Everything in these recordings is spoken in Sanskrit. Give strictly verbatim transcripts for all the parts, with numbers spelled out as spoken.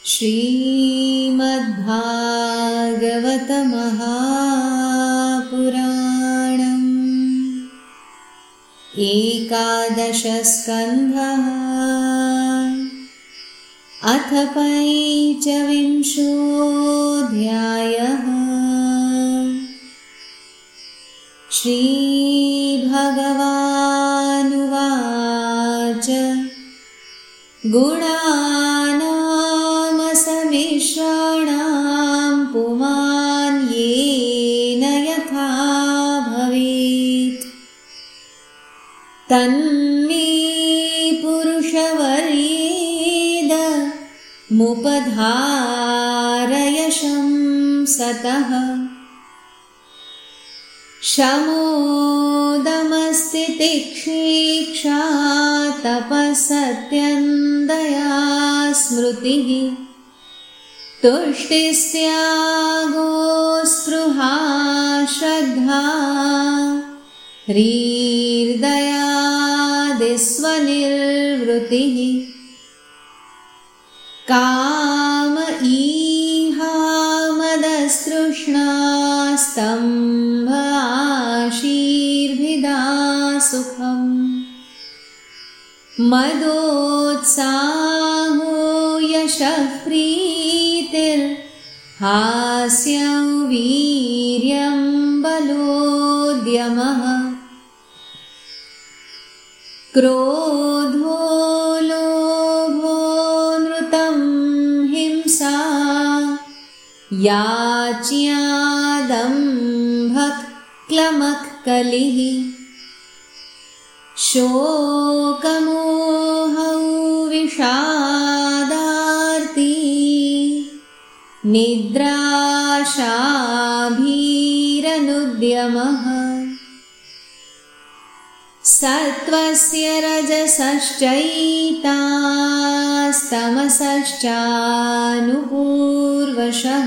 श्रीमद्भागवत महापुराणम् एकादश स्कन्धः अथ पञ्चविंशोऽध्यायः। श्रीभगवानुवाच गुणानामसमिश्राणां पुमान् येन यथा भवेत् तन्मे पुरुषवर्येदमुपधारयशं सतः। शमोदमस्तितिक्षेक्षा तपःसत्यन्दया स्मृतिः तुष्टिस्त्यागो स्पृहा श्रद्धा ह्रीर्दयादिस्वनिर्वृतिः। काम ईहा मदस्तृष्णा स्तम्भाशीर्भिदा सुखम् मदोत्साहो यशः प्रीतिर्हास्यं वीर्यं बलोद्यमः क्रोधो लोभो नृतं हिंसा याच्यादम्भः क्लमः कलिः शोकमोहौ विषादार्ती निद्राशाभीरनुद्यमः सत्त्वस्य रजसश्चैतास्तमसश्चानुपूर्वशः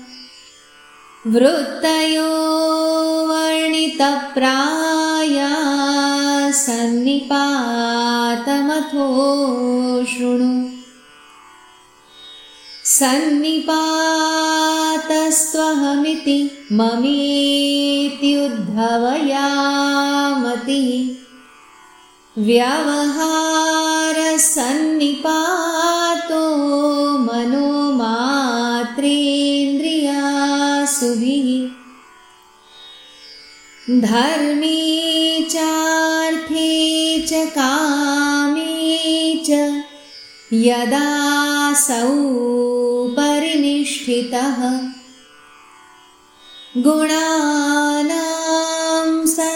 वृत्तयो वर्णितप्रायाः सन्निपातमथो शृणु। सन्निपातस्त्वहमिति ममेत्युद्धवयामतिः व्यवहारसन्निपातो मनो मात्रेन्द्रियासुभिः धर्मे चार्थे च कामे च यदासौ परिनिष्ठितः गुणानां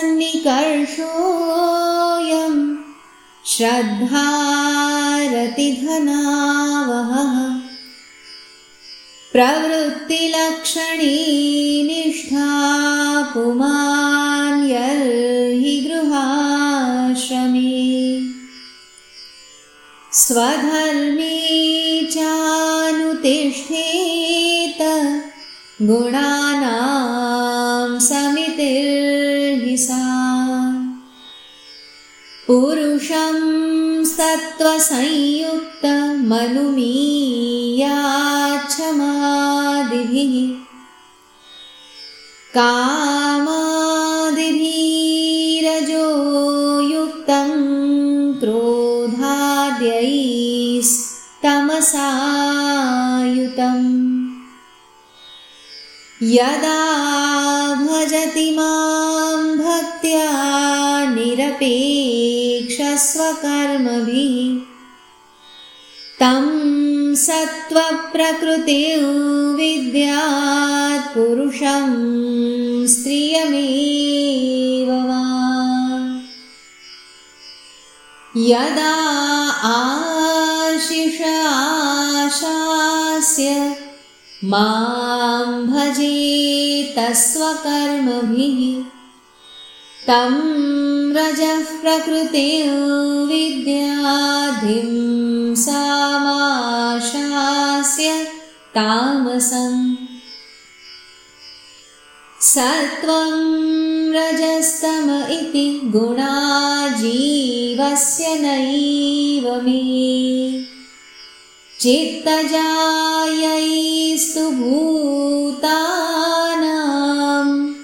सन्निकर्षोऽयं श्रद्धारतिधनावहः प्रवृत्तिलक्षणी निष्ठा पुमान् यर्हि गृहाश्रमे स्वधर्मे चानुतिष्ठेत गुणानां समितिर्हि सा पुरुषं सत्त्वसंयुक्तमनुमीयाच्छमादिभिः कामादिभिरजो युक्तं क्रोधाद्यैस्तमसायुतम् यदा भजति मां भक्त्या निरपेक्षस्वकर्मभिः तं सत्त्वप्रकृतिं विद्यात् पुरुषं स्त्रियमेव वा। यदा आशिष आशास्य मां भजेतस्वकर्मभिः तं रजः प्रकृतिं विद्याधिं सामाशास्य तामसम् सत्वं रजस्तम इति गुणा जीवस्य नैव मे चित्तजायैस्तु भूतानां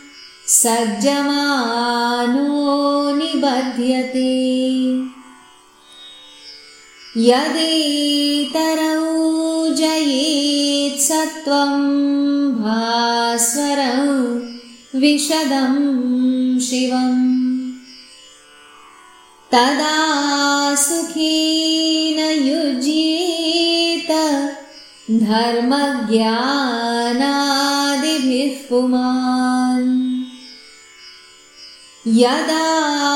सज्जमानो निबध्यते यदेतरौ जयेत् सत्त्वं भास्वरं विशदं शिवम् तदा सुखेन युज्येत धर्मज्ञानादिभिः पुमान् यदा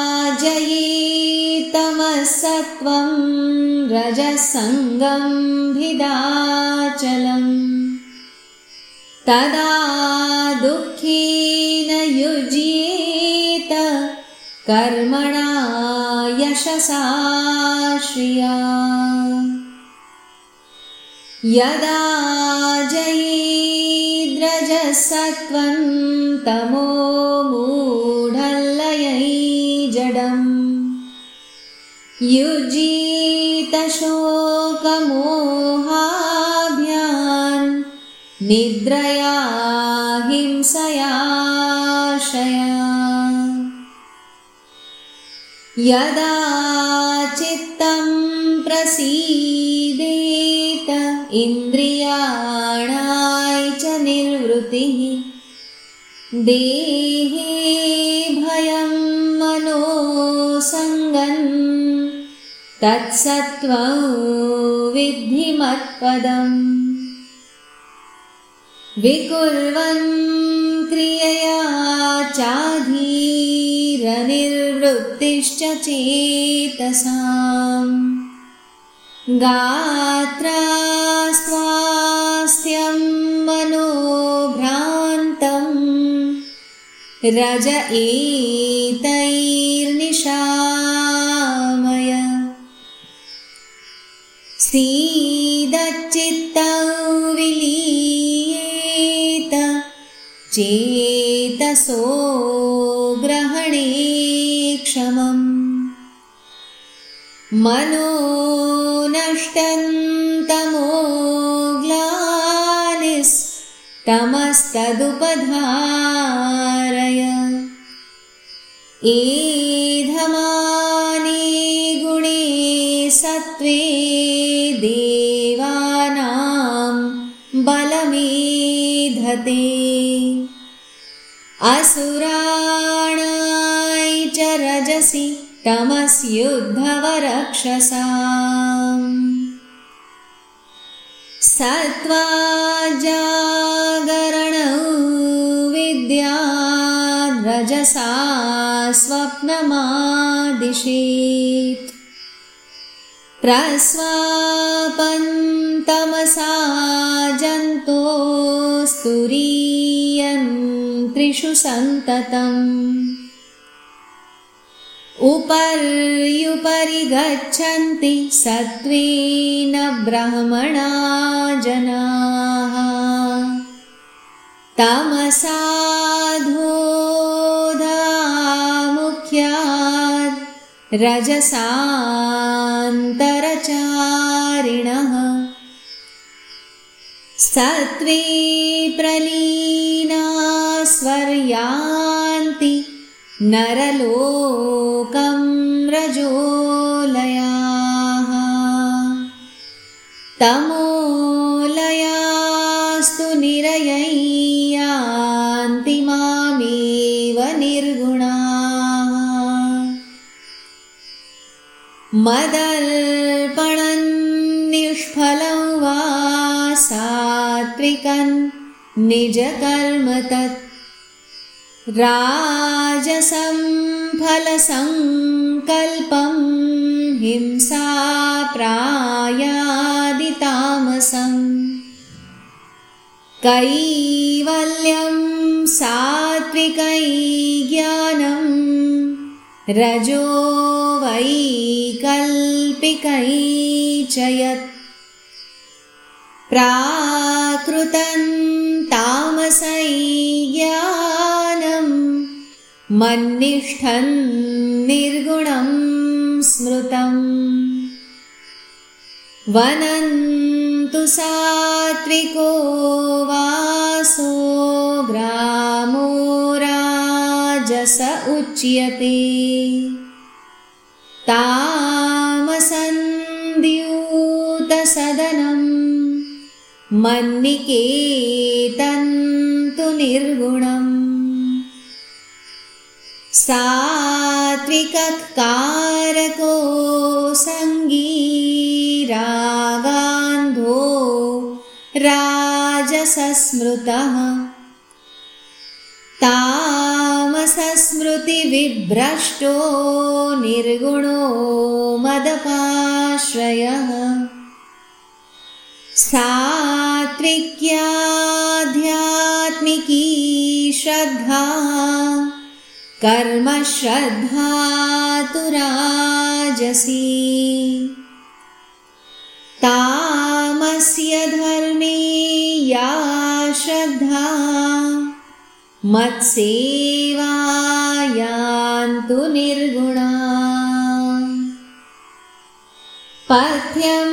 जयेतमसत्त्वं रजसंगं भिदाचलम् तदा दुःखेन युज्येत कर्मणा यशसा श्रिया यदा जयेद्रजसत्त्वं तमो मूढल्लयै जडम् युज्येत शोकमोहाभ्यान् निद्रया हिंसयाशया यदा चित्तं प्रसीदेत इन्द्रियाणां च निर्वृतिः देहे भयं मनोसङ्गं तत्सत्त्वं विद्धि मत्पदम् विकुर्वन् क्रियया चाधीरनिर्वृत्तिश्च चेतसाम् गात्रा स्वास्थ्यं मनोभ्रान्तं रज एतैर्निशामय सीदच्चित्तं विलीयेत चेतसो ग्रहणे क्षमम् मनो नष्टं तमस्तदुपधारय एधमाने गुणे सत्त्वे देवानां बलमेधते असुराणां च रजसि तमस्युद्धवरक्षसाम् सत्त्वा जागरणं विद्याद् रजसा स्वप्नमादिशेत् प्रस्वापन्तमसा जन्तोस्तुरीयन्त्रिषु सन्ततम् उपर्युपरि गच्छन्ति सत्त्वेन ब्रह्मणा जनाः तमसाधोधामुख्यात् रजसान्तरचारिणः सत्त्वे प्रलीना स्वर्यान्ति नरलोकं रजोलयाः तमोलयास्तु निरयै यान्ति मामेव निर्गुणाः मदर्पणं निष्फलं वा सात्विकं निजकर्म तत् राजसं फलसंकल्पं हिंसा प्रायादितामसं कैवल्यं सात्विकै ज्ञानं रजो वैकल्पिकै च यत् प्राकृतं तामसै ज्ञानं मन्निष्ठं निर्गुणं स्मृतम् वनं तु सात्विको वासो ग्रामो राजस उच्यते तामसन्द्यूतसदनं मन्निकेतं तु निर्गुणम् सात्विकः कारको संगी रागान्धो राजसस्मृतः तामसस्मृतिविभ्रष्टो निर्गुणो मदपाश्रयः सात्विक्याध्यात्मिकी श्रद्धा कर्म श्रद्धा तु राजसी तामस्य धर्मे या श्रद्धा मत्सेवायां तु निर्गुणा पथ्यं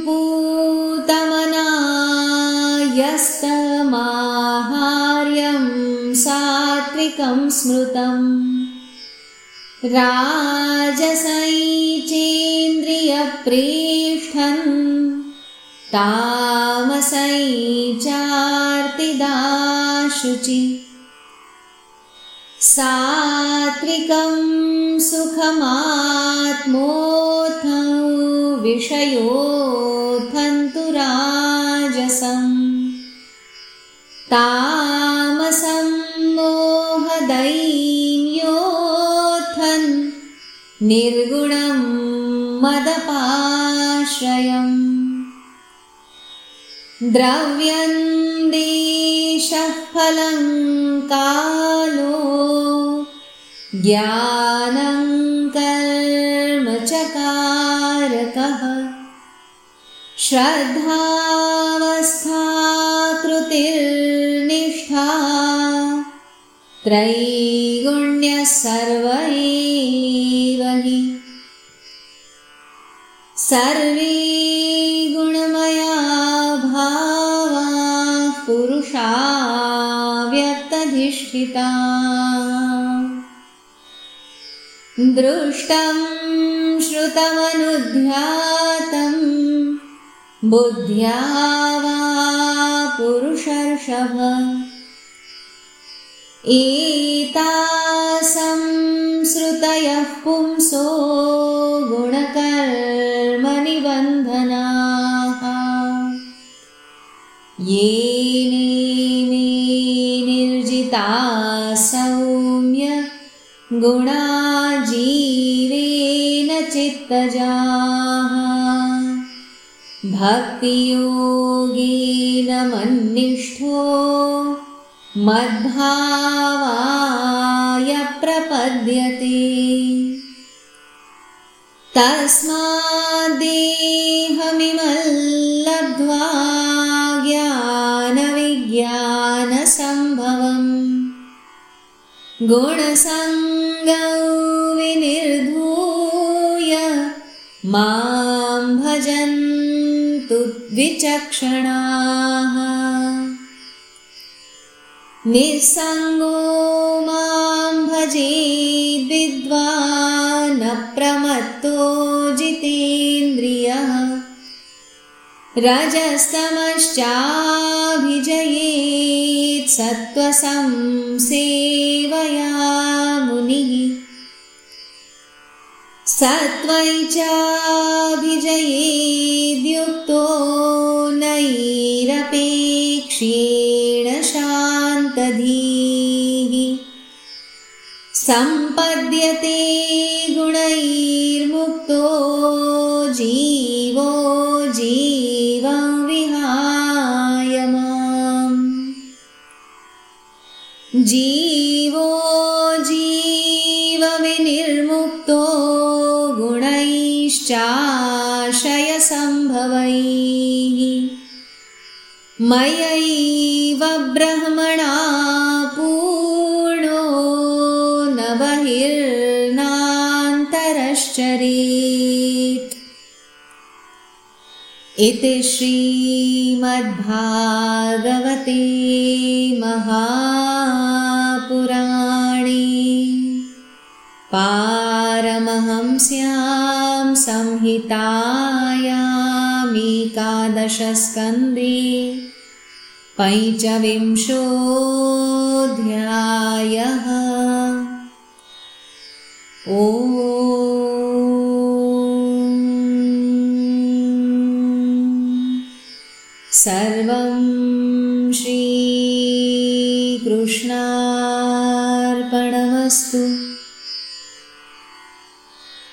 पूतमनायस्तमाहार्यं सात्विकं स्मृतं राजसैचेन्द्रियप्रेष्ठं तामसैचार्तिदाशुचि सात्विकं सुखमात्मोऽथो विषयोऽथं तु राजसम् तामसं मोहदैन्योऽथन् निर्गुणं मदपाश्रयम् द्रव्यं देशः फलं कालो ज्ञानं कर्म च कारकः श्रद्धावस्था कृतिर्निष्ठा त्रैगुण्यः सर्व एव हि सर्वे गुणमया भावाः पुरुषा व्यक्तधिष्ठिता दृष्टं श्रुतमनुध्यातं बुद्ध्या वा पुरुषर्षभ एतासां श्रुतयः पुंसो गुणकर्मनिबन्धनाः येनेमे निर्जिताः सौम्य गुणा जीवेन चित्तजाः भक्तियोगेन मन्निष्ठो मद्भावाय प्रपद्यते तस्माद्देहमिमं लब्ध्वा ज्ञानविज्ञानसम्भवम् गुणसङ्गौ विनिर्धूय मां भजन्तु विचक्षणाः निस्सङ्गो मां भजेद् विद्वान् अप्रमत्तो जितेन्द्रियः रजस्तमश्चाभिजयेत् सत्त्वसंसेवया मुनिः सत्त्वैचाभिजयेद्युक्तो नैरपेक्ष्येण शान्तधीः सम्पद्यते गुणैर्मुक्तो जीवो जीवं विहाय माम् जीवो जीवविनिर्मुक्तो गुणैश्चाशयसम्भवैः मयैव ब्रह्मणा पूर्णो न बहिर्नान्तरश्चरेत् इति श्रीमद्भागवते महापुराणे पारमहंस्यां संहितायामेकादशस्कन्धे पञ्चविंशोऽध्यायः। ॐ सर्वं श्रीकृष्णार्पणमस्तु।